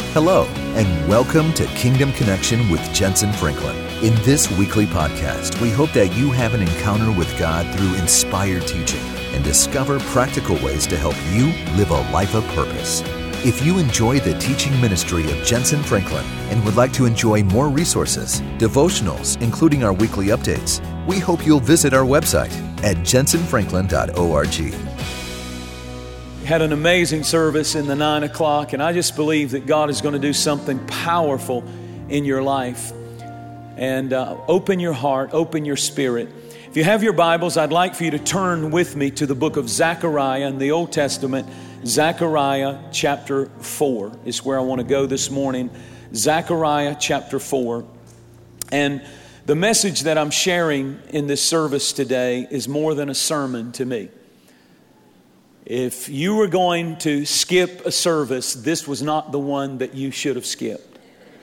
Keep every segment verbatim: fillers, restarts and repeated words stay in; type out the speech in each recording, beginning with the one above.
Hello, and welcome to Kingdom Connection with Jensen Franklin. In this weekly podcast, we hope that you have an encounter with God through inspired teaching and discover practical ways to help you live a life of purpose. If you enjoy the teaching ministry of Jensen Franklin and would like to enjoy more resources, devotionals, including our weekly updates, we hope you'll visit our website at jensen franklin dot org. Had an amazing service in the nine o'clock, and I just believe that God is going to do something powerful in your life. And uh, open your heart, open your spirit. If you have your Bibles, I'd like for you to turn with me to the book of Zechariah in the Old Testament. Zechariah chapter four is where I want to go this morning. Zechariah chapter four. And the message that I'm sharing in this service today is more than a sermon to me. If you were going to skip a service, this was not the one that you should have skipped.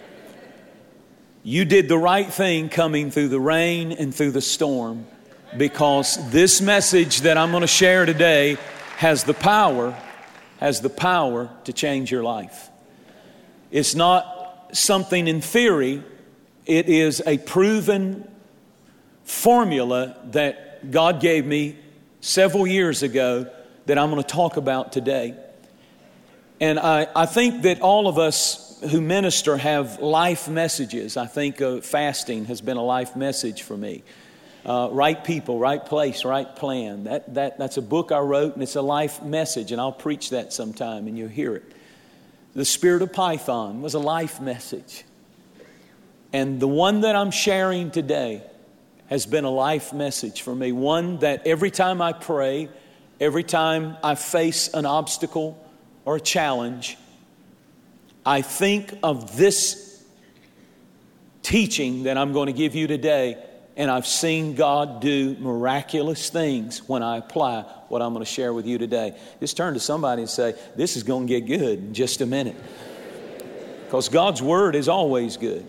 You did the right thing coming through the rain and through the storm, because this message that I'm going to share today has the power, has the power to change your life. It's not something in theory. It is a proven formula that God gave me several years ago that I'm going to talk about today. And I, I think that all of us who minister have life messages. I think uh, fasting has been a life message for me. Uh, right people, right place, right plan. That, that, that's a book I wrote, and it's a life message, and I'll preach that sometime, and you'll hear it. The Spirit of Python was a life message. And the one that I'm sharing today has been a life message for me. One that every time I pray, every time I face an obstacle or a challenge, I think of this teaching that I'm going to give you today, and I've seen God do miraculous things when I apply what I'm going to share with you today. Just turn to somebody and say, this is going to get good in just a minute. Because God's Word is always good.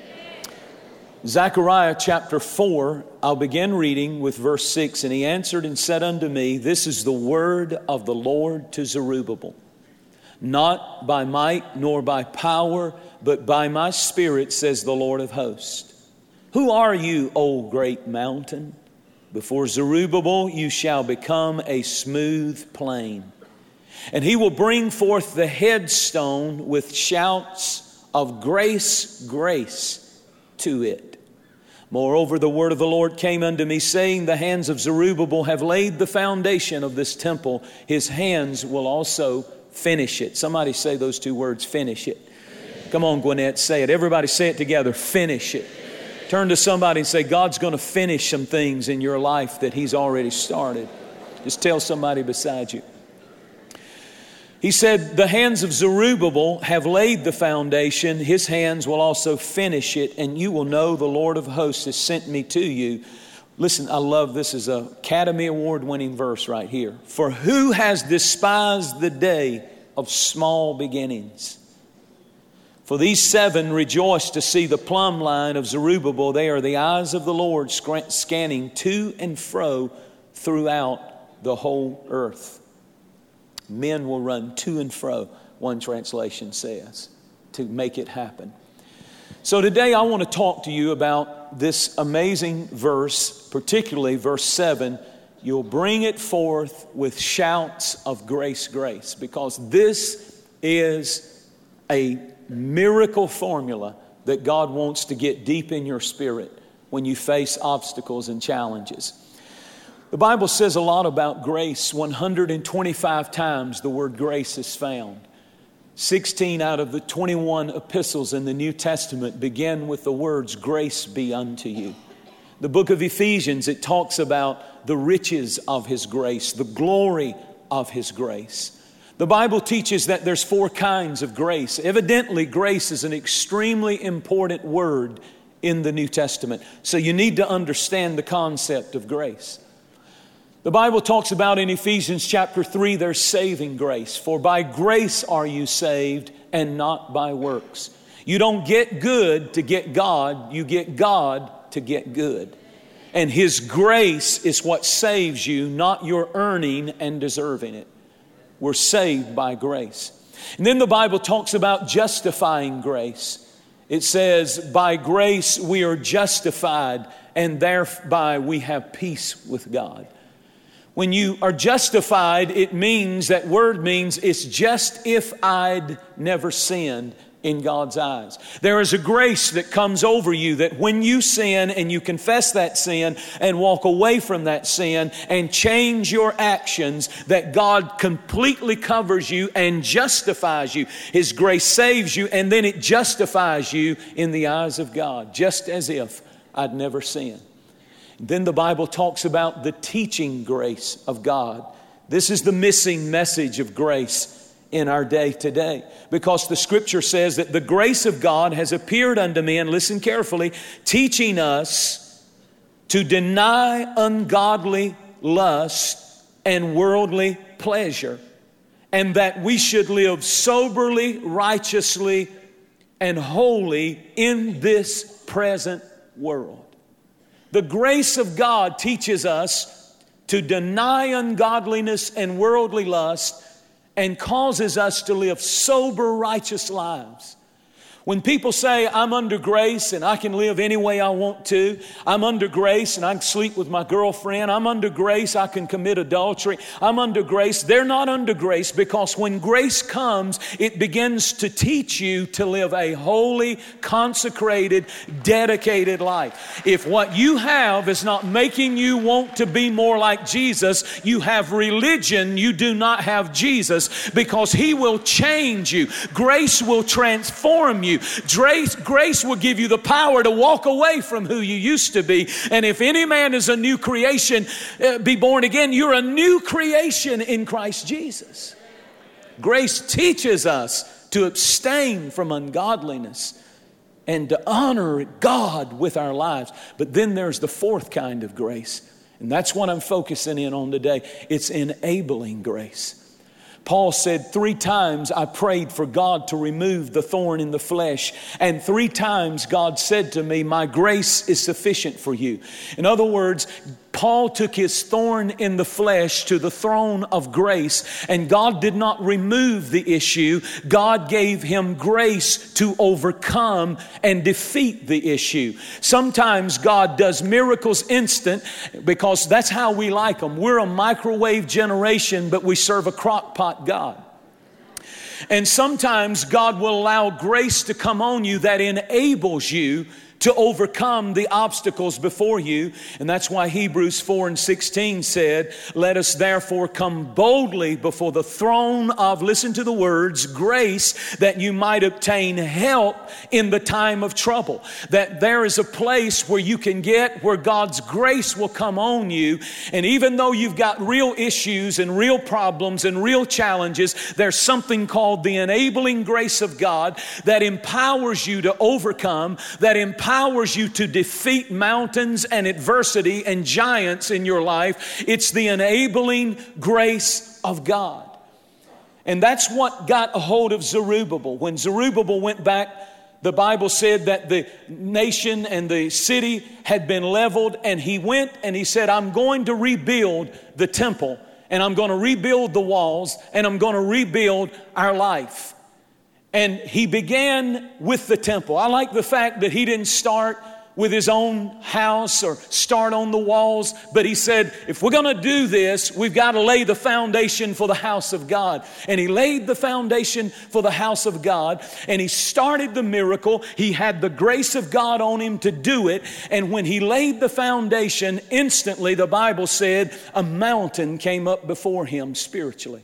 Zechariah chapter four, I'll begin reading with verse six. And he answered and said unto me, this is the word of the Lord to Zerubbabel. Not by might nor by power, but by my Spirit, says the Lord of hosts. Who are you, O great mountain? Before Zerubbabel you shall become a smooth plain. And he will bring forth the headstone with shouts of grace, grace to it. Moreover, the word of the Lord came unto me, saying, the hands of Zerubbabel have laid the foundation of this temple. His hands will also finish it. Somebody say those two words, finish it. Come on, Gwinnett, say it. Everybody say it together, finish it. Turn to somebody and say, God's going to finish some things in your life that He's already started. Just tell somebody beside you. He said, the hands of Zerubbabel have laid the foundation. His hands will also finish it, and you will know the Lord of hosts has sent me to you. Listen, I love this. Is a Academy Award winning verse right here. For who has despised the day of small beginnings? For these seven rejoice to see the plumb line of Zerubbabel. They are the eyes of the Lord scanning to and fro throughout the whole earth. Men will run to and fro, one translation says, to make it happen. So today I want to talk to you about this amazing verse, particularly verse seven. You'll bring it forth with shouts of grace, grace, because this is a miracle formula that God wants to get deep in your spirit when you face obstacles and challenges. The Bible says a lot about grace. one hundred twenty-five times the word grace is found. sixteen out of the twenty-one epistles in the New Testament begin with the words, grace be unto you. The book of Ephesians, it talks about the riches of His grace, the glory of His grace. The Bible teaches that there's four kinds of grace. Evidently, grace is an extremely important word in the New Testament. So you need to understand the concept of grace. The Bible talks about in Ephesians chapter three, there's saving grace. For by grace are you saved, and not by works. You don't get good to get God. You get God to get good. And His grace is what saves you, not your earning and deserving it. We're saved by grace. And then the Bible talks about justifying grace. It says, by grace we are justified, and thereby we have peace with God. When you are justified, it means, that word means, it's just if I'd never sinned in God's eyes. There is a grace that comes over you that when you sin and you confess that sin and walk away from that sin and change your actions, that God completely covers you and justifies you. His grace saves you, and then it justifies you in the eyes of God, just as if I'd never sinned. Then the Bible talks about the teaching grace of God. This is the missing message of grace in our day today, because the Scripture says that the grace of God has appeared unto men, listen carefully, teaching us to deny ungodly lust and worldly pleasure, and that we should live soberly, righteously, and holy in this present world. The grace of God teaches us to deny ungodliness and worldly lust and causes us to live sober, righteous lives. When people say, I'm under grace and I can live any way I want to. I'm under grace and I can sleep with my girlfriend. I'm under grace, I can commit adultery. I'm under grace. They're not under grace, because when grace comes, it begins to teach you to live a holy, consecrated, dedicated life. If what you have is not making you want to be more like Jesus, you have religion, you do not have Jesus, because He will change you. Grace will transform you. Grace, grace will give you the power to walk away from who you used to be. And if any man is a new creation, uh, be born again, you're a new creation in Christ Jesus. Grace teaches us to abstain from ungodliness and to honor God with our lives. But then there's the fourth kind of grace, and that's what I'm focusing in on today. It's enabling grace. Paul said, three times I prayed for God to remove the thorn in the flesh. And three times God said to me, my grace is sufficient for you. In other words, Paul took his thorn in the flesh to the throne of grace, and God did not remove the issue. God gave him grace to overcome and defeat the issue. Sometimes God does miracles instant, because that's how we like them. We're a microwave generation, but we serve a crock pot God. And sometimes God will allow grace to come on you that enables you to overcome the obstacles before you. And that's why Hebrews four and sixteen said, let us therefore come boldly before the throne of, listen to the words, grace, that you might obtain help in the time of trouble. That there is a place where you can get, where God's grace will come on you. And even though you've got real issues and real problems and real challenges, there's something called the enabling grace of God that empowers you to overcome, that empowers empowers you to defeat mountains and adversity and giants in your life. It's the enabling grace of God. And that's what got a hold of Zerubbabel. When Zerubbabel went back, the Bible said that the nation and the city had been leveled, and he went and he said, I'm going to rebuild the temple, and I'm going to rebuild the walls, and I'm going to rebuild our life. And he began with the temple. I like the fact that he didn't start with his own house or start on the walls, but he said, if we're going to do this, we've got to lay the foundation for the house of God. And he laid the foundation for the house of God, and he started the miracle. He had the grace of God on him to do it. And when he laid the foundation, instantly, the Bible said, a mountain came up before him spiritually.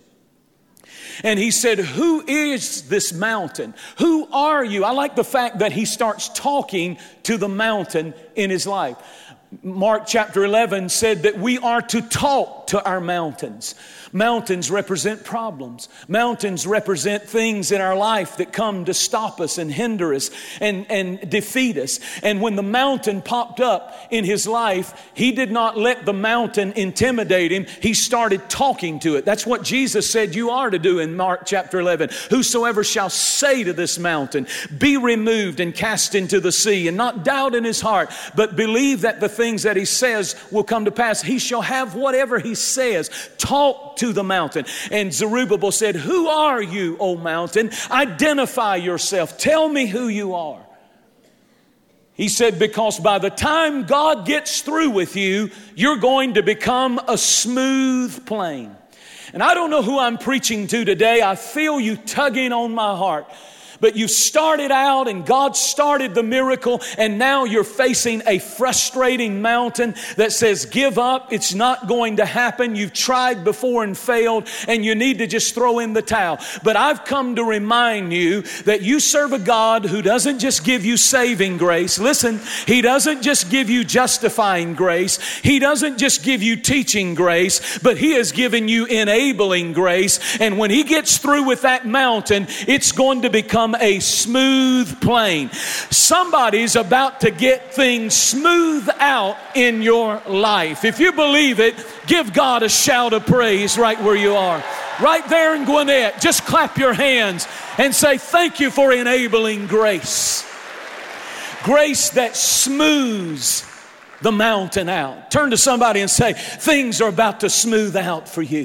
And he said, who is this mountain? Who are you? I like the fact that he starts talking to the mountain in his life. Mark chapter eleven said that we are to talk to our mountains. Mountains represent problems. Mountains represent things in our life that come to stop us and hinder us and, and defeat us. And when the mountain popped up in his life, he did not let the mountain intimidate him. He started talking to it. That's what Jesus said you are to do in Mark chapter eleven. Whosoever shall say to this mountain, be removed and cast into the sea, and not doubt in his heart, but believe that the things that he says will come to pass, he shall have whatever he says, talk to the mountain. And Zerubbabel said, who are you, O mountain? Identify yourself. Tell me who you are. He said, because by the time God gets through with you, you're going to become a smooth plain. And I don't know who I'm preaching to today. I feel you tugging on my heart. But you started out and God started the miracle, and now you're facing a frustrating mountain that says, give up, it's not going to happen. You've tried before and failed, and you need to just throw in the towel. But I've come to remind you that you serve a God who doesn't just give you saving grace. Listen, He doesn't just give you justifying grace. He doesn't just give you teaching grace, but He has given you enabling grace. And when He gets through with that mountain, it's going to become a smooth plain. Somebody's about to get things smooth out in your life. If you believe it, give God a shout of praise right where you are. Right there in Gwinnett, just clap your hands and say, thank you for enabling grace. Grace that smooths the mountain out. Turn to somebody and say, things are about to smooth out for you.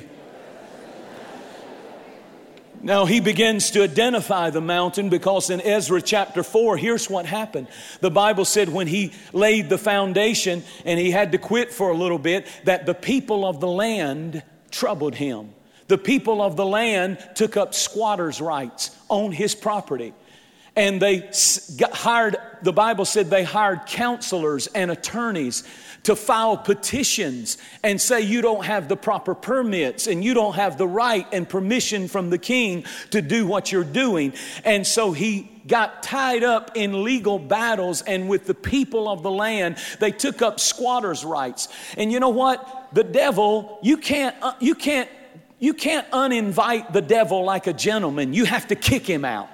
Now he begins to identify the mountain, because in Ezra chapter four, here's what happened. The Bible said when he laid the foundation and he had to quit for a little bit, that the people of the land troubled him. The people of the land took up squatters' rights on his property. And they got hired, the Bible said they hired counselors and attorneys to file petitions and say you don't have the proper permits and you don't have the right and permission from the king to do what you're doing. And so he got tied up in legal battles, and with the people of the land, they took up squatters' rights. And you know what? The devil, you can't, uh, you can't, you can't uninvite the devil like a gentleman. You have to kick him out.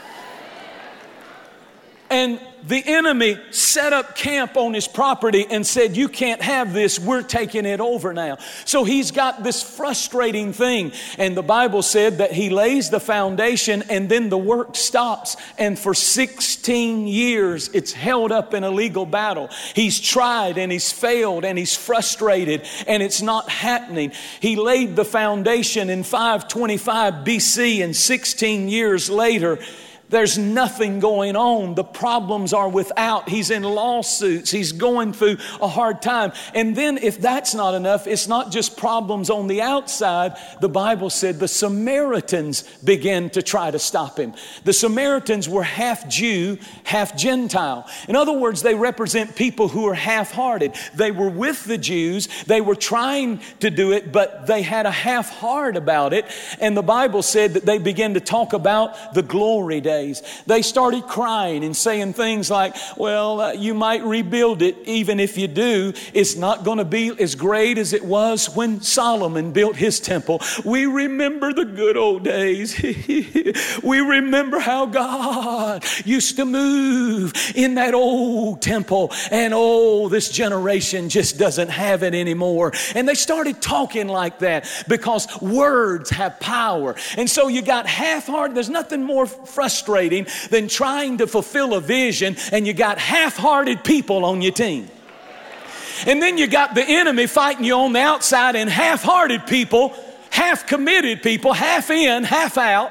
And the enemy set up camp on his property and said, you can't have this, we're taking it over now. So he's got this frustrating thing. And the Bible said that he lays the foundation and then the work stops. And for sixteen years, it's held up in a legal battle. He's tried and he's failed and he's frustrated and it's not happening. He laid the foundation in five twenty-five B C, and sixteen years later, there's nothing going on. The problems are without. He's in lawsuits. He's going through a hard time. And then if that's not enough, it's not just problems on the outside. The Bible said the Samaritans began to try to stop him. The Samaritans were half Jew, half Gentile. In other words, they represent people who are half-hearted. They were with the Jews. They were trying to do it, but they had a half heart about it. And the Bible said that they began to talk about the glory days. They started crying and saying things like, well, uh, you might rebuild it. Even if you do, it's not going to be as great as it was when Solomon built his temple. We remember the good old days. We remember how God used to move in that old temple. And oh, this generation just doesn't have it anymore. And they started talking like that because words have power. And so you got half-hearted. There's nothing more frustrating than trying to fulfill a vision, and you got half-hearted people on your team. And then you got the enemy fighting you on the outside, and half-hearted people, half-committed people, half in, half out,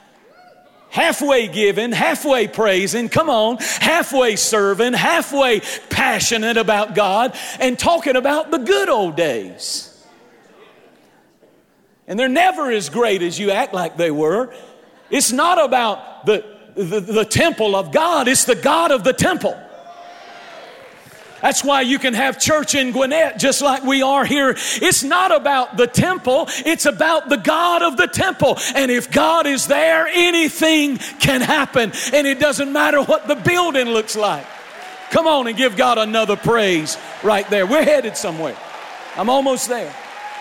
halfway giving, halfway praising, come on, halfway serving, halfway passionate about God, and talking about the good old days. And they're never as great as you act like they were. It's not about the, the, the temple of God. It's the God of the temple. That's why you can have church in Gwinnett just like we are here. It's not about the temple. It's about the God of the temple. And if God is there, anything can happen. And it doesn't matter what the building looks like. Come on and give God another praise right there. We're headed somewhere. I'm almost there.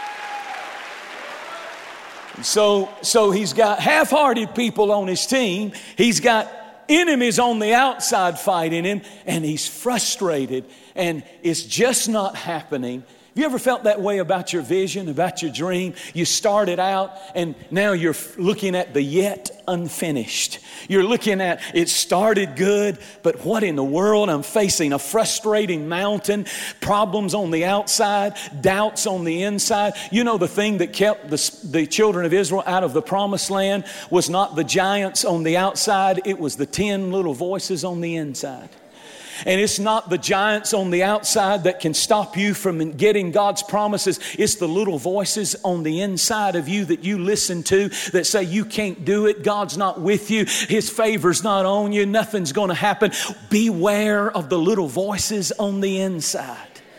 So, so he's got half-hearted people on his team. He's got enemies on the outside fighting him, and he's frustrated, and it's just not happening. You ever felt that way about your vision, about your dream? You started out and now you're looking at the yet unfinished. You're looking at it started good, but what in the world? I'm facing a frustrating mountain, problems on the outside, doubts on the inside. You know, the thing that kept the, the children of Israel out of the promised land was not the giants on the outside, it was the ten little voices on the inside. And it's not the giants on the outside that can stop you from getting God's promises. It's the little voices on the inside of you that you listen to that say you can't do it. God's not with you. His favor's not on you. Nothing's going to happen. Beware of the little voices on the inside.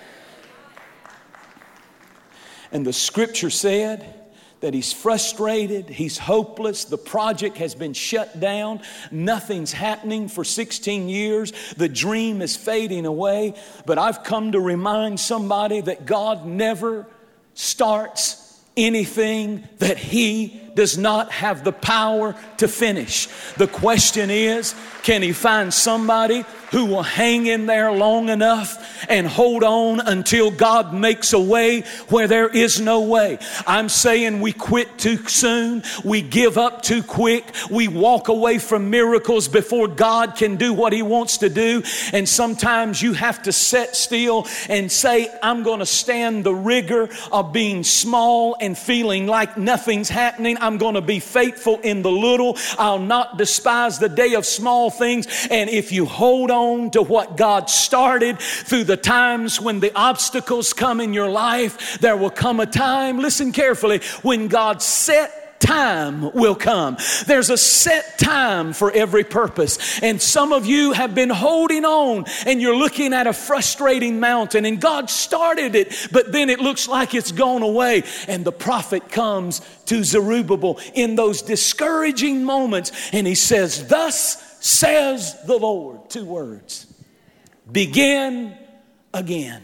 And the scripture said that he's frustrated, he's hopeless, the project has been shut down, nothing's happening for sixteen years, the dream is fading away. But I've come to remind somebody that God never starts anything that He does not have the power to finish. The question is, can He find somebody who will hang in there long enough and hold on until God makes a way where there is no way? I'm saying we quit too soon. We give up too quick. We walk away from miracles before God can do what He wants to do. And sometimes you have to sit still and say, I'm going to stand the rigor of being small and feeling like nothing's happening. I'm going to be faithful in the little. I'll not despise the day of small things. And if you hold on to what God started through the times when the obstacles come in your life, there will come a time, listen carefully, when God set time will come. There's a set time for every purpose. And some of you have been holding on and you're looking at a frustrating mountain and God started it, but then it looks like it's gone away. And the prophet comes to Zerubbabel in those discouraging moments and he says, thus says the Lord. Two words. Begin again.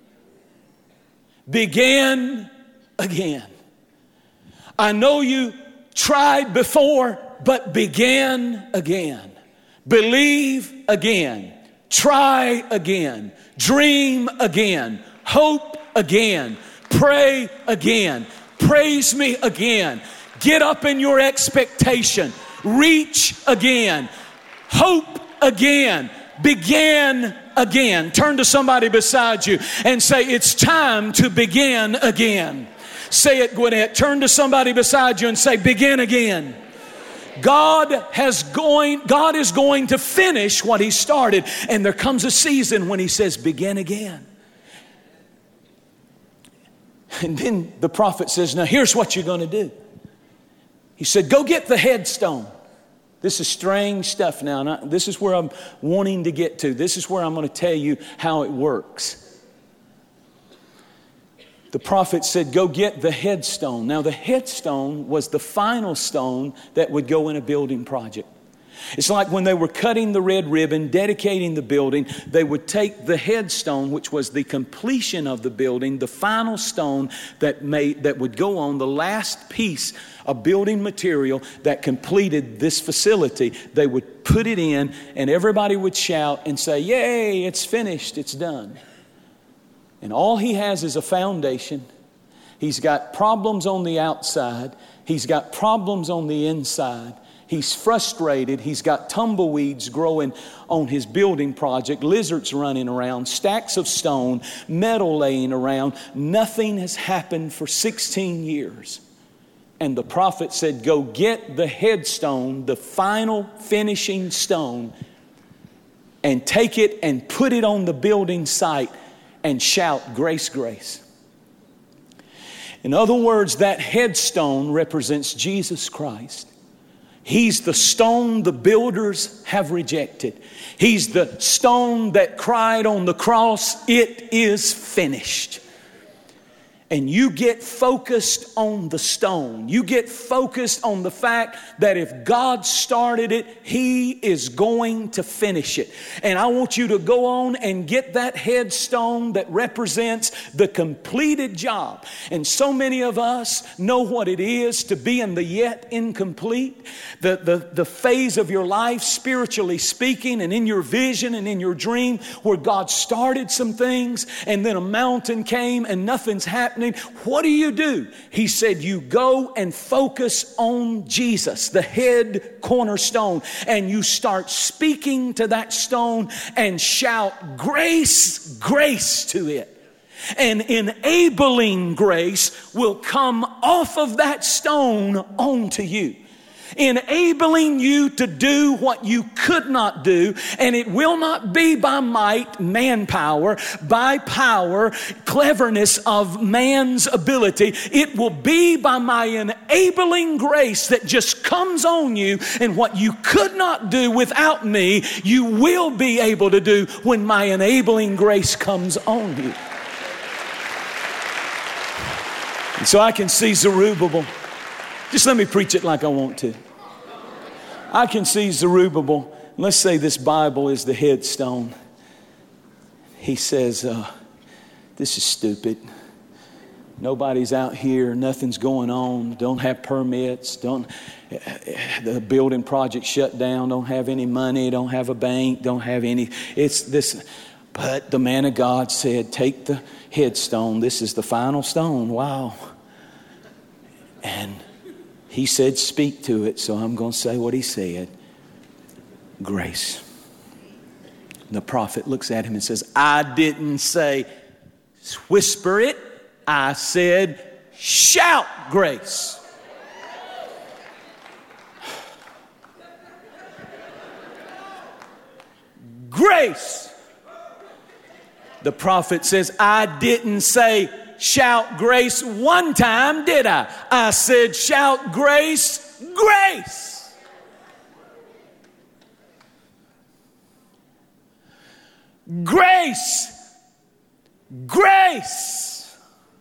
Begin again. I know you tried before, but begin again. Believe again. Try again. Dream again. Hope again. Pray again. Praise me again. Get up in your expectation. Reach again. Hope again. Begin again. Turn to somebody beside you and say, it's time to begin again. Say it, Gwinnett. Turn to somebody beside you and say, begin again. God has going, God is going to finish what He started. And there comes a season when He says, begin again. And then the prophet says, now here's what you're going to do. He said, go get the headstone. This is strange stuff now. And I, this is where I'm wanting to get to. This is where I'm going to tell you how it works. The prophet said, go get the headstone. Now, the headstone was the final stone that would go in a building project. It's like when they were cutting the red ribbon, dedicating the building, they would take the headstone, which was the completion of the building, the final stone that made that would go on, the last piece of building material that completed this facility. They would put it in, and everybody would shout and say, yay, it's finished, it's done. And all he has is a foundation. He's got problems on the outside. He's got problems on the inside. He's frustrated. He's got tumbleweeds growing on his building project, lizards running around, stacks of stone, metal laying around. Nothing has happened for sixteen years. And the prophet said, go get the headstone, the final finishing stone, and take it and put it on the building site and shout, grace, grace. In other words, that headstone represents Jesus Christ. He's the stone the builders have rejected. He's the stone that cried on the cross, it is finished. and you get focused on the stone. You get focused on the fact that if God started it, He is going to finish it. And I want you to go on and get that headstone that represents the completed job. And so many of us know what it is to be in the yet incomplete, the, the, the phase of your life, spiritually speaking, and in your vision and in your dream, where God started some things and then a mountain came and nothing's happening. What do you do? He said, you go and focus on Jesus, the head cornerstone, and you start speaking to that stone and shout grace, grace to it. And enabling grace will come off of that stone onto you, enabling you to do what you could not do. And it will not be by might, manpower, by power, cleverness of man's ability. It will be by my enabling grace that just comes on you. And what you could not do without me, you will be able to do when my enabling grace comes on you. And so I can see Zerubbabel. Just let me preach it like I want to. I can see Zerubbabel. Let's say this Bible is the headstone. He says, uh, this is stupid. Nobody's out here. Nothing's going on. Don't have permits. Don't. The building project shut down. Don't have any money. Don't have a bank. Don't have any. It's this. But the man of God said, take the headstone. This is the final stone. Wow. And he said, speak to it. So I'm going to say what he said. Grace. The prophet looks at him and says, I didn't say whisper it. I said shout grace. Grace. The prophet says, I didn't say shout grace one time, did I? I said shout grace, grace. Grace, grace.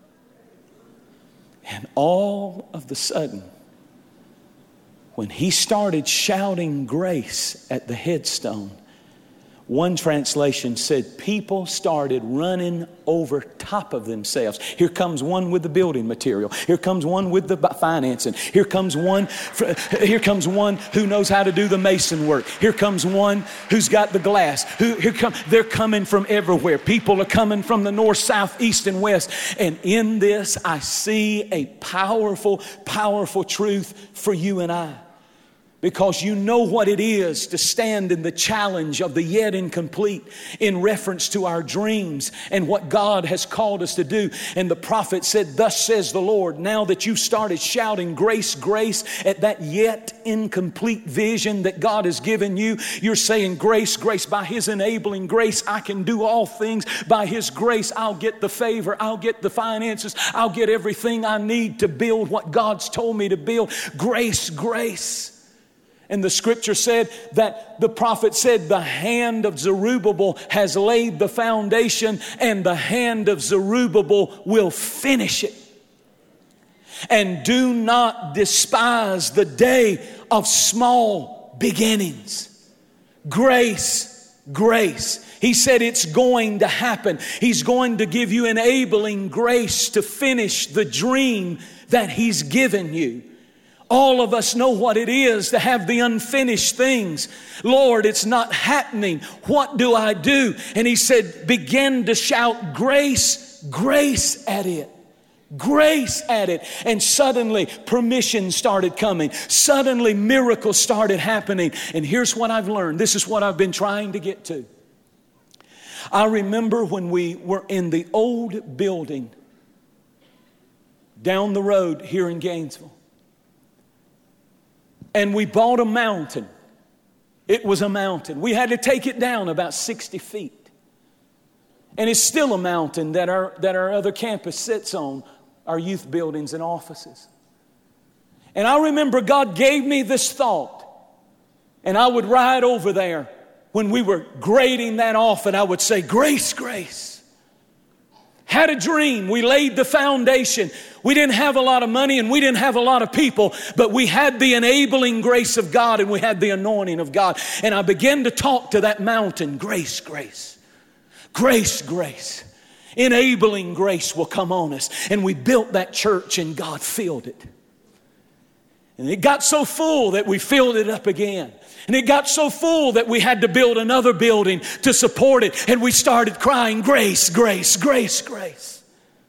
And all of the sudden, when he started shouting grace at the headstone, one translation said people started running over top of themselves. Here comes one with the building material. Here comes one with the financing. Here comes one, here comes one who knows how to do the mason work. Here comes one who's got the glass. Who, here come, they're coming from everywhere. People are coming from the north, south, east, and west. And in this, I see a powerful, powerful truth for you and I. Because you know what it is to stand in the challenge of the yet incomplete in reference to our dreams and what God has called us to do. And the prophet said, thus says the Lord, now that you've started shouting grace, grace at that yet incomplete vision that God has given you, you're saying grace, grace. By His enabling grace, I can do all things. By His grace, I'll get the favor. I'll get the finances. I'll get everything I need to build what God's told me to build. Grace, grace. And the scripture said that the prophet said the hand of Zerubbabel has laid the foundation and the hand of Zerubbabel will finish it. And do not despise the day of small beginnings. Grace, grace. He said it's going to happen. He's going to give you enabling grace to finish the dream that He's given you. All of us know what it is to have the unfinished things. Lord, it's not happening. What do I do? And He said, begin to shout grace, grace at it. Grace at it. And suddenly permission started coming. Suddenly miracles started happening. And here's what I've learned. This is what I've been trying to get to. I remember when we were in the old building down the road here in Gainesville. And we bought a mountain. It was a mountain. We had to take it down about sixty feet. And it's still a mountain that our, that our other campus sits on, our youth buildings and offices. And I remember God gave me this thought. And I would ride over there when we were grading that off and I would say, grace, grace. had a dream. We laid the foundation. We didn't have a lot of money and we didn't have a lot of people, but we had the enabling grace of God and we had the anointing of God. And I began to talk to that mountain, grace, grace, grace, grace. Enabling grace will come on us. And we built that church and God filled it. And it got so full that we filled it up again. And it got so full that we had to build another building to support it. And we started crying, grace, grace, grace, grace.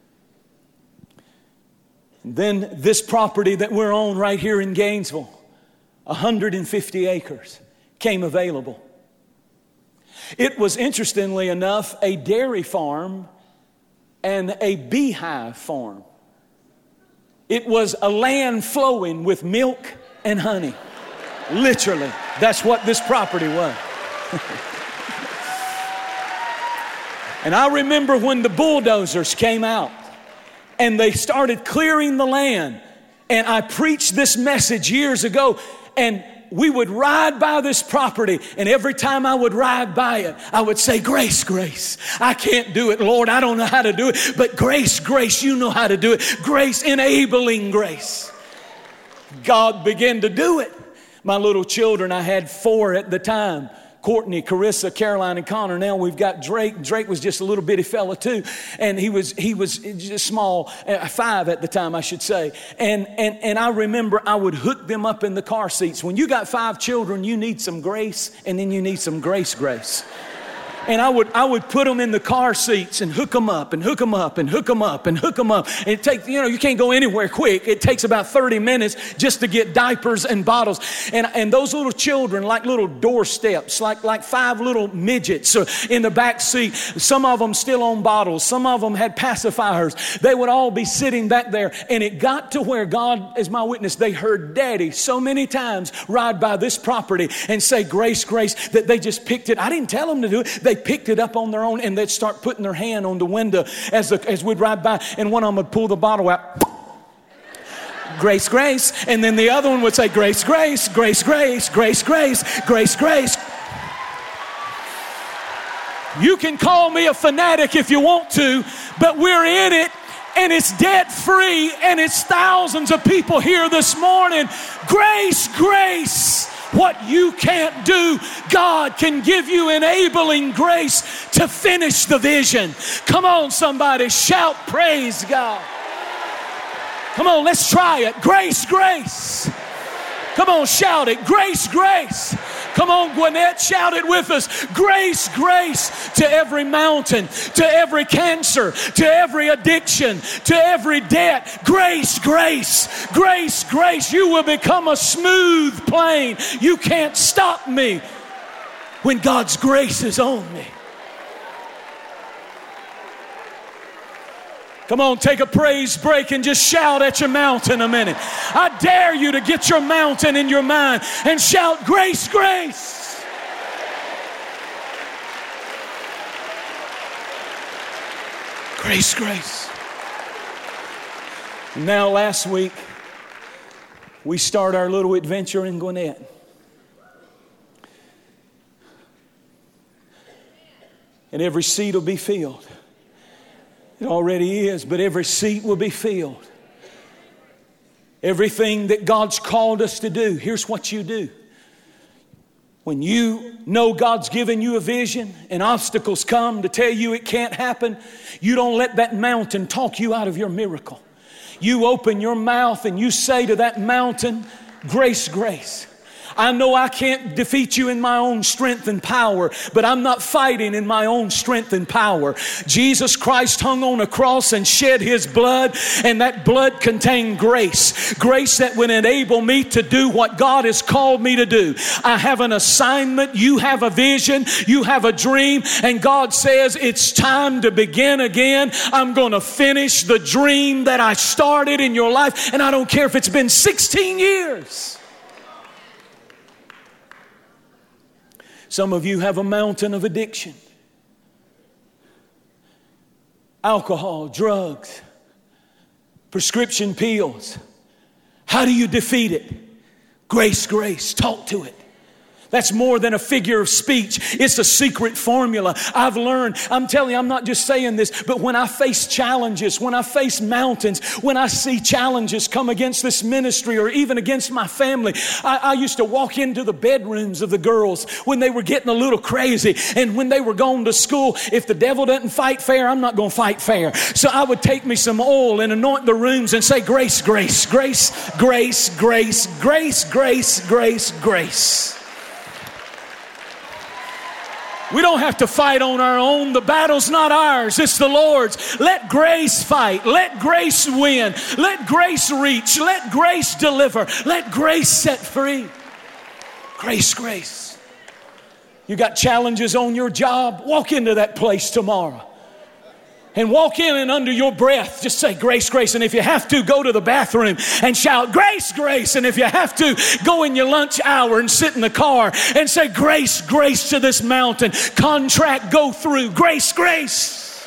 And then this property that we're on right here in Gainesville, one hundred fifty acres, came available. It was, interestingly enough, a dairy farm and a beehive farm. It was a land flowing with milk and honey. Literally, that's what this property was. And I remember when the bulldozers came out and they started clearing the land. And I preached this message years ago, and we would ride by this property, and every time I would ride by it, I would say, grace, grace. I can't do it, Lord. I don't know how to do it. But grace, grace, you know how to do it. Grace, enabling grace. God began to do it. My little children, I had four at the time. Courtney, Carissa, Caroline, and Connor. Now we've got Drake. Drake was just a little bitty fella too. And he was he was just small, uh, five at the time, I should say. And, and, and I remember I would hook them up in the car seats. When you got five children, you need some grace, and then you need some grace, grace. And I would I would put them in the car seats and hook them up and hook them up and hook them up and hook them up. And it takes, you know, you can't go anywhere quick. It takes about thirty minutes just to get diapers and bottles. And and those little children, like little doorsteps, like like five little midgets in the back seat. Some of them still on bottles. Some of them had pacifiers. They would all be sitting back there. And it got to where God is my witness. They heard Daddy so many times ride by this property and say, grace, grace, that they just picked it. I didn't tell them to do it. They picked it up on their own, and they'd start putting their hand on the window as the, as we'd ride by, and one of them would pull the bottle out. Grace, grace. And then the other one would say, grace, grace, grace, grace, grace, grace, grace, grace. You can call me a fanatic if you want to, but we're in it, and it's debt free, and it's thousands of people here this morning. Grace, grace. What you can't do, God can give you enabling grace to finish the vision. Come on, somebody, shout praise God. Come on, let's try it. Grace, grace. Come on, shout it. Grace, grace. Come on, Gwinnett, shout it with us. Grace, grace to every mountain, to every cancer, to every addiction, to every debt. Grace, grace, grace, grace. You will become a smooth plane. You can't stop me when God's grace is on me. Come on, take a praise break and just shout at your mountain a minute. I dare you to get your mountain in your mind and shout, grace, grace. Grace, grace. Now, last week, we start our little adventure in Gwinnett. And every seat will be filled. It already is, but every seat will be filled. Everything that God's called us to do, here's what you do. When you know God's given you a vision and obstacles come to tell you it can't happen, you don't let that mountain talk you out of your miracle. You open your mouth and you say to that mountain, grace, grace. I know I can't defeat you in my own strength and power, but I'm not fighting in my own strength and power. Jesus Christ hung on a cross and shed His blood, and that blood contained grace. Grace that would enable me to do what God has called me to do. I have an assignment. You have a vision. You have a dream. And God says it's time to begin again. I'm going to finish the dream that I started in your life. And I don't care if it's been sixteen years. Some of you have a mountain of addiction. Alcohol, drugs, prescription pills. How do you defeat it? Grace, grace. Talk to it. That's more than a figure of speech. It's a secret formula. I've learned, I'm telling you, I'm not just saying this, but when I face challenges, when I face mountains, when I see challenges come against this ministry or even against my family, I, I used to walk into the bedrooms of the girls when they were getting a little crazy and when they were going to school. If the devil doesn't fight fair, I'm not going to fight fair. So I would take me some oil and anoint the rooms and say, grace, grace, grace, grace, grace, grace, grace, grace, grace. We don't have to fight on our own. The battle's not ours. It's the Lord's. Let grace fight. Let grace win. Let grace reach. Let grace deliver. Let grace set free. Grace, grace. You got challenges on your job? Walk into that place tomorrow. And walk in and under your breath, just say grace, grace. And if you have to, go to the bathroom and shout grace, grace. And if you have to, go in your lunch hour and sit in the car and say grace, grace to this mountain. Contract, go through. Grace, grace.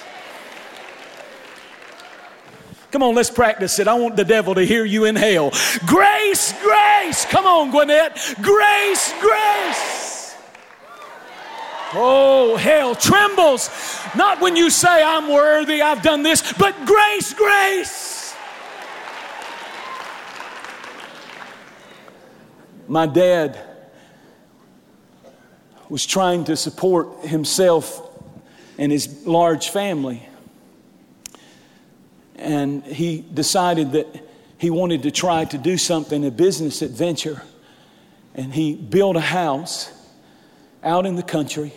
Come on, let's practice it. I want the devil to hear you in hell. Grace, grace. Come on, Gwinnett. Grace, grace. Oh, hell trembles. Not when you say, I'm worthy, I've done this, but grace, grace. My dad was trying to support himself and his large family. And he decided that he wanted to try to do something, a business adventure. And he built a house out in the country,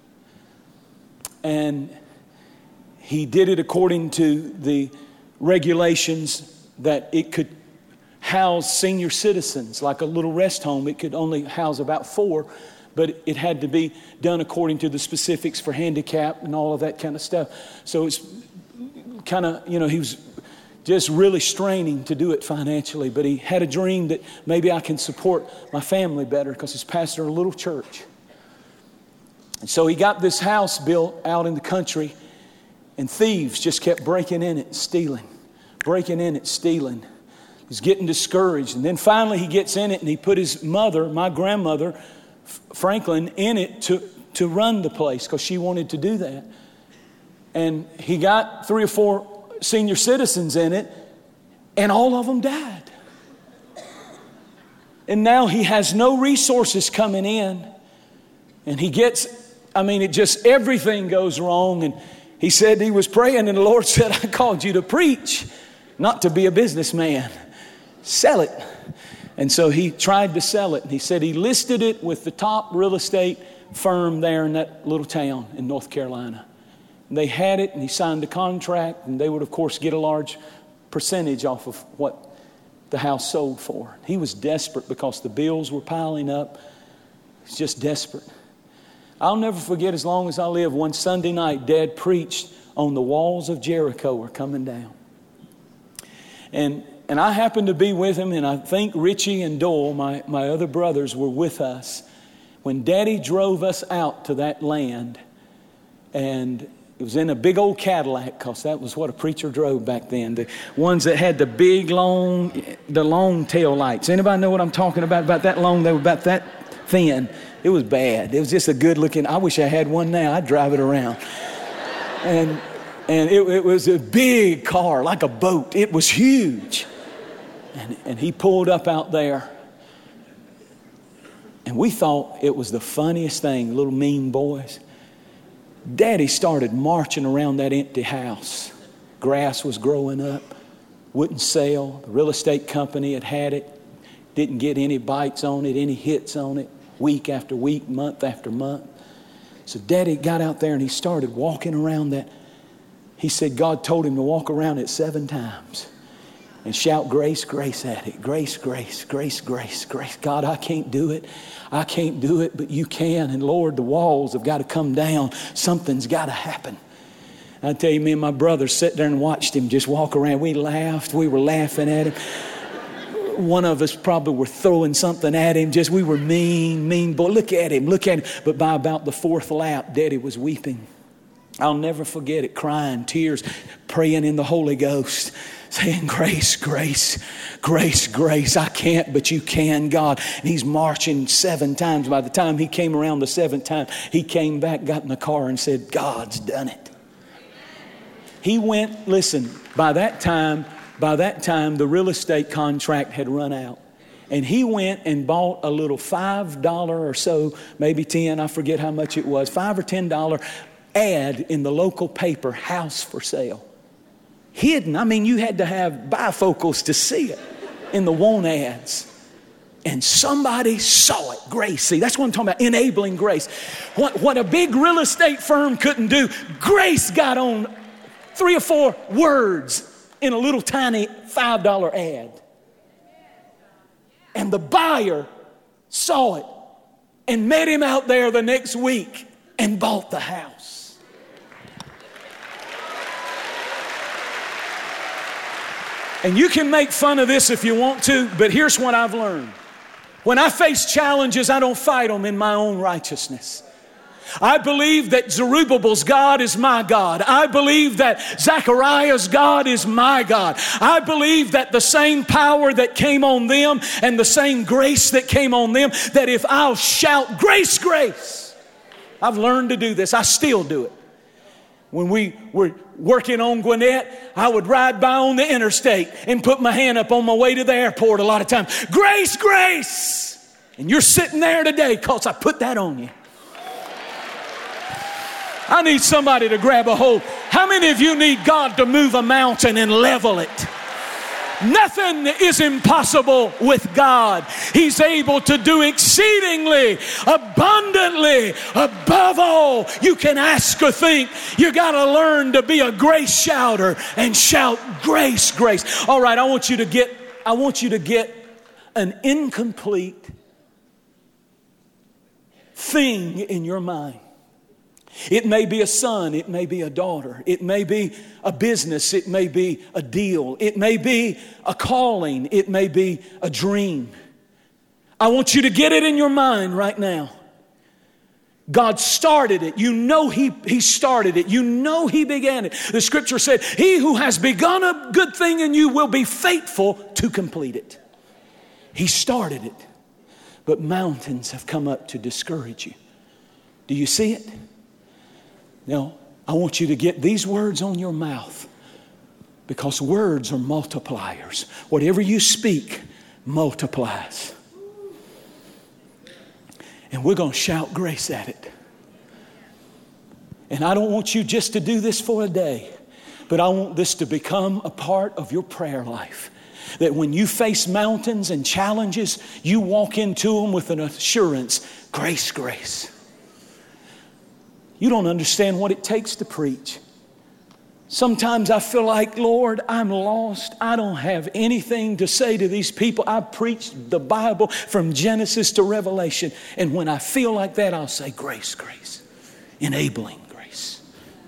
and he did it according to the regulations that it could house senior citizens, like a little rest home. It could only house about four, but it had to be done according to the specifics for handicap and all of that kind of stuff. So it's kind of, you know, he was just really straining to do it financially, but he had a dream that maybe I can support my family better because he's pastor of a little church. And so he got this house built out in the country, and thieves just kept breaking in it, stealing, breaking in it, stealing. He's getting discouraged. And then finally he gets in it, and he put his mother, my grandmother, Franklin, in it to, to run the place because she wanted to do that. And he got three or four senior citizens in it, and all of them died. And now he has no resources coming in. And he gets, I mean, it just, everything goes wrong. And he said he was praying, and the Lord said, I called you to preach, not to be a businessman. Sell it. And so he tried to sell it. And he said he listed it with the top real estate firm there in that little town in North Carolina. And they had it, and he signed a contract, and they would, of course, get a large percentage off of what the house sold for. He was desperate because the bills were piling up. He's just desperate. I'll never forget, as long as I live, one Sunday night, Dad preached on the walls of Jericho were coming down. And and I happened to be with him, and I think Richie and Doyle, my, my other brothers, were with us when Daddy drove us out to that land. And it was in a big old Cadillac, because that was what a preacher drove back then. The ones that had the big, long, the long tail lights. Anybody know what I'm talking about? About that long, they were about that thin. It was bad. It was just a good looking, I wish I had one now. I'd drive it around. And and it, it was a big car, like a boat. It was huge. And, and he pulled up out there. And we thought it was the funniest thing, little mean boys. Daddy started marching around that empty house. Grass was growing up. Wouldn't sell. The real estate company had had it. Didn't get any bites on it, any hits on it. Week after week, month after month. So Daddy got out there and he started walking around that. He said God told him to walk around it seven times and shout grace, grace at it. Grace, grace, grace, grace, grace. God, I can't do it. I can't do it, but you can. And Lord, the walls have got to come down. Something's got to happen. I tell you, me and my brother sat there and watched him just walk around. We laughed. We were laughing at him. One of us probably were throwing something at him. Just, we were mean, mean boy. Look at him, look at him. But by about the fourth lap, Daddy was weeping. I'll never forget it, crying, tears, praying in the Holy Ghost. saying, grace, grace, grace, grace. I can't, but you can, God. And he's marching seven times. By the time he came around the seventh time, he came back, got in the car and said, God's done it. He went, listen, by that time, by that time, the real estate contract had run out. And he went and bought a little five dollars or so, maybe ten, I forget how much it was, five or ten dollars ad in the local paper, house for sale. Hidden. I mean, you had to have bifocals to see it in the want ads. And somebody saw it. Grace. See, that's what I'm talking about, enabling grace. What, what a big real estate firm couldn't do, grace got on three or four words in a little tiny five dollar ad. And the buyer saw it and met him out there the next week and bought the house. And you can make fun of this if you want to, but here's what I've learned. When I face challenges, I don't fight them in my own righteousness. I believe that Zerubbabel's God is my God. I believe that Zechariah's God is my God. I believe that the same power that came on them and the same grace that came on them, that if I'll shout, grace, grace. I've learned to do this. I still do it. When we were working on Gwinnett, I would ride by on the interstate and put my hand up on my way to the airport a lot of times. Grace, grace. And you're sitting there today because I put that on you. I need somebody to grab a hold. How many of you need God to move a mountain and level it? Nothing is impossible with God. He's able to do exceedingly, abundantly, above all you can ask or think. You got to learn to be a grace shouter and shout grace, grace. All right, I want you to get, I want you to get an incomplete thing in your mind. It may be a son, it may be a daughter, it may be a business, it may be a deal, it may be a calling, it may be a dream. I want you to get it in your mind right now. God started it. You know he, he started it. You know He began it. The scripture said, He who has begun a good thing in you will be faithful to complete it. He started it. But mountains have come up to discourage you. Do you see it? Now, I want you to get these words on your mouth, because words are multipliers. Whatever you speak multiplies. And we're going to shout grace at it. And I don't want you just to do this for a day, but I want this to become a part of your prayer life. That when you face mountains and challenges, you walk into them with an assurance, grace, grace. You don't understand what it takes to preach. Sometimes I feel like, Lord, I'm lost. I don't have anything to say to these people. I preached the Bible from Genesis to Revelation. And when I feel like that, I'll say, grace, grace. Enabling grace.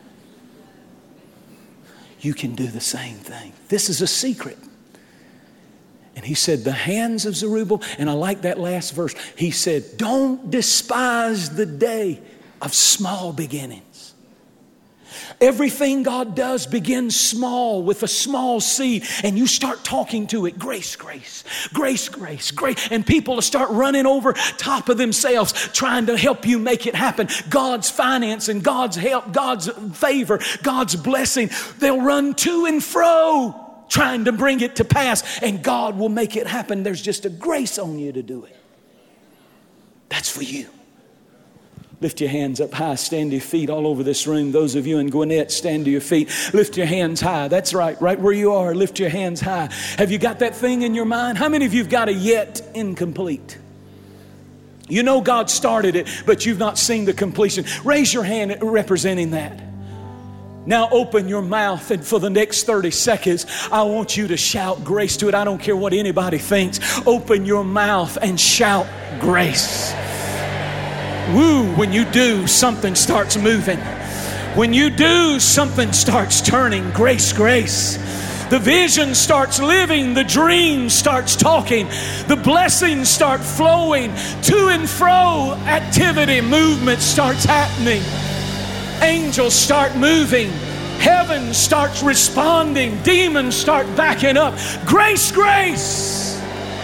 You can do the same thing. This is a secret. And he said, the hands of Zerubbabel, and I like that last verse. He said, don't despise the day of small beginnings. Everything God does begins small with a small seed, and you start talking to it, grace, grace, grace, grace, grace, and people will start running over top of themselves trying to help you make it happen. God's finance and God's help, God's favor, God's blessing, they'll run to and fro trying to bring it to pass, and God will make it happen. There's just a grace on you to do it. That's for you. Lift your hands up high. Stand to your feet all over this room. Those of you in Gwinnett, stand to your feet. Lift your hands high. That's right. Right where you are. Lift your hands high. Have you got that thing in your mind? How many of you have got a yet incomplete? You know God started it, but you've not seen the completion. Raise your hand representing that. Now open your mouth, and for the next thirty seconds, I want you to shout grace to it. I don't care what anybody thinks. Open your mouth and shout grace. Woo, when you do, something starts moving. When you do, something starts turning. Grace, grace. The vision starts living. The dream starts talking. The blessings start flowing. To and fro activity, movement starts happening. Angels start moving. Heaven starts responding. Demons start backing up. Grace, grace.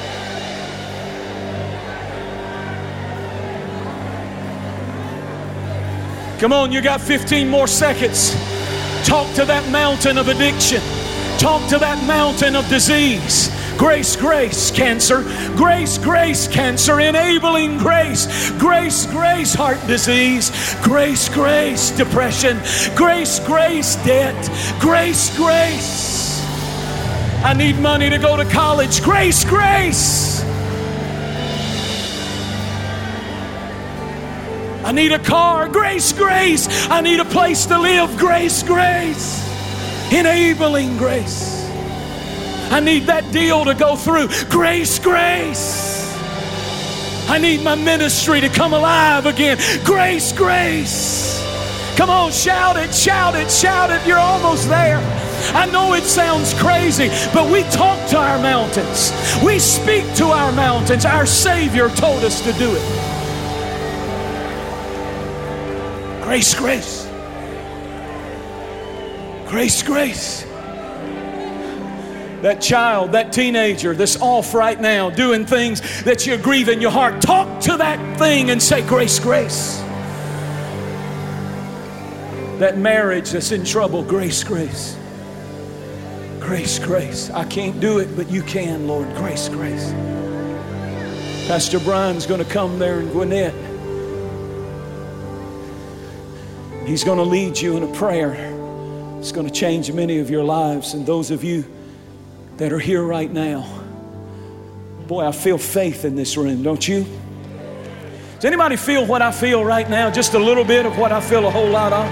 Come on, you got fifteen more seconds. Talk to that mountain of addiction. Talk to that mountain of disease. Grace, grace, cancer. Grace, grace, cancer. Enabling grace. Grace, grace, heart disease. Grace, grace, depression. Grace, grace, debt. Grace, grace. I need money to go to college. Grace, grace. I need a car. Grace, grace. I need a place to live. Grace, grace. Enabling grace. I need that deal to go through. Grace, grace. I need my ministry to come alive again. Grace, grace. Come on, shout it, shout it, shout it. You're almost there. I know it sounds crazy, but we talk to our mountains. We speak to our mountains. Our Savior told us to do it. Grace, grace. Grace, grace. That child, that teenager that's off right now doing things that you grieve in your heart, talk to that thing and say, grace, grace. That marriage that's in trouble, grace, grace. Grace, grace. I can't do it, but you can, Lord. Grace, grace. Pastor Brian's going to come there in Gwinnett. He's going to lead you in a prayer. It's going to change many of your lives. And those of you that are here right now, boy, I feel faith in this room, don't you? Does anybody feel what I feel right now? Just a little bit of what I feel a whole lot of?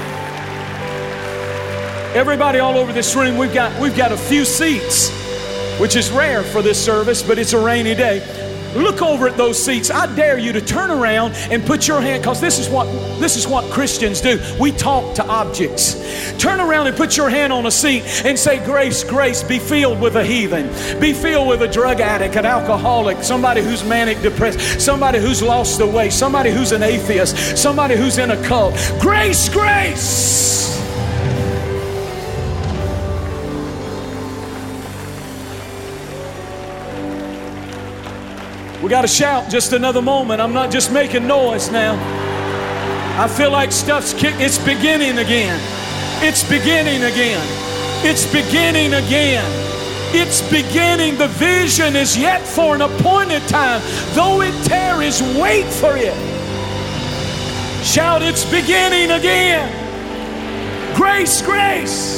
Everybody all over this room, we've got, we've got a few seats, which is rare for this service, but it's a rainy day. Look over at those seats. I dare you to turn around and put your hand, because this is what this is what Christians do. We talk to objects. Turn around and put your hand on a seat and say, grace, grace, be filled with a heathen. Be filled with a drug addict, an alcoholic, somebody who's manic depressed, somebody who's lost the way, somebody who's an atheist, somebody who's in a cult. Grace, grace. We got to shout just another moment. I'm not just making noise now. I feel like stuff's kick. It's beginning again. It's beginning again. It's beginning again. It's beginning. The vision is yet for an appointed time. Though it tarries, wait for it. Shout, it's beginning again. Grace, grace.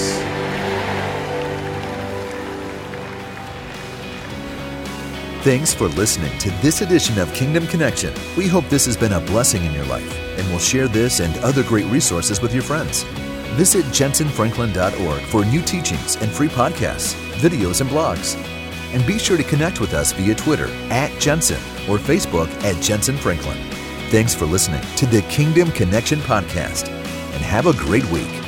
Thanks for listening to this edition of Kingdom Connection. We hope this has been a blessing in your life, and we'll share this and other great resources with your friends. Visit jensen franklin dot org for new teachings and free podcasts, videos, and blogs. And be sure to connect with us via Twitter at Jensen or Facebook at Jensen Franklin. Thanks for listening to the Kingdom Connection podcast, and have a great week.